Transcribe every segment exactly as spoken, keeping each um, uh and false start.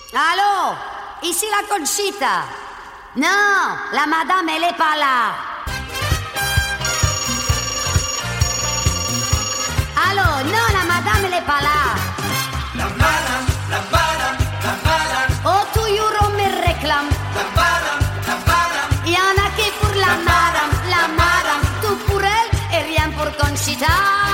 Allô? Ici la Conchita. Non, la madame, elle est pas là. Allô? Non, la madame, elle est pas là. La madame, la madame, la madame. Oh, toujours me réclame. La madame, la madame. Y en a qui pour la, la madame, la madame. Tout pour elle et rien pour Conchita.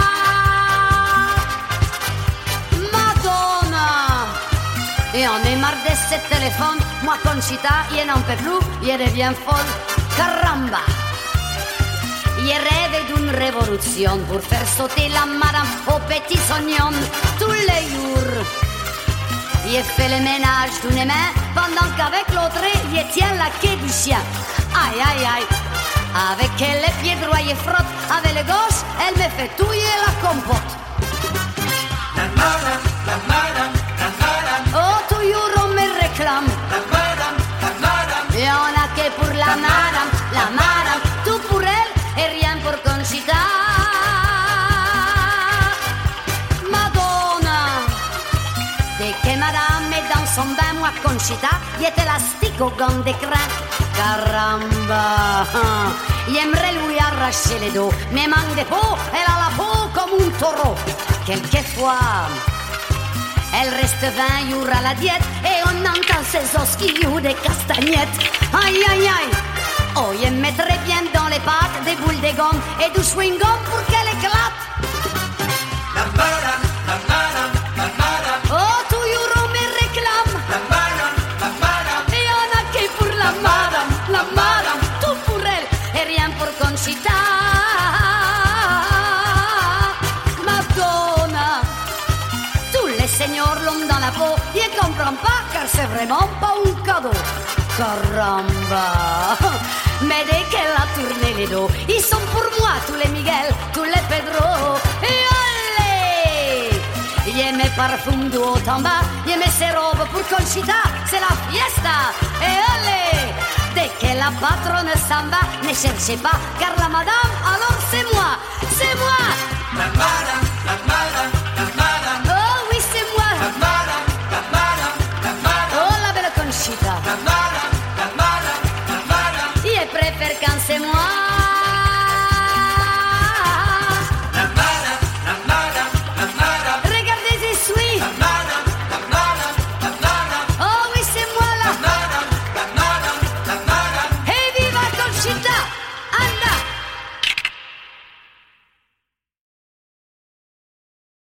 Et on est marre de ce téléphone. Moi, Conchita, il n'en peut plus, il devient folle. Caramba! Il rêve d'une révolution pour faire sauter la madame aux petits oignons tous les jours. Il fait le ménage d'une main pendant qu'avec l'autre, il tient la queue du chien. Aïe, aïe, aïe! Avec les pieds droits, il frotte. Avec le gauche, elle me fait touiller la compote. La madame, la madame. Oh, toujours on me réclame. La madame, la madame. Et on a que pour la, la madame, la madame. Tout pour elle et rien pour Conchita. Madonna. Dès que madame est dans son bain, moi Conchita, il est élastique au gant d'écran. Caramba. Il aimerait lui arracher les dos, mais manque de peau, elle a la peau comme un taureau. Quelquefois elle reste vingt jours à la diète et on entend ses os qui jouent des castagnettes. Aïe, aïe, aïe. Oh, il mettrait bien dans les pattes des boules de gomme et du chewing-gum pour qu'elle éclate. La madame, la madame, la madame. Oh, toujours on me réclame. La madame, la madame. Et on a que pour la madame, la madame. Tout pour elle et rien pour Conchita. Seigneur l'homme dans la peau, il ne comprend pas car c'est vraiment pas un cadeau. Caramba! Mais dès qu'elle a tourné les dos, ils sont pour moi tous les Miguel, tous les Pedro. Et allez! Il aime mes parfums du haut en bas, il aime ses robes pour Conchita, c'est la fiesta. Et allez! Dès que la patronne s'en va, ne cherchez pas car la madame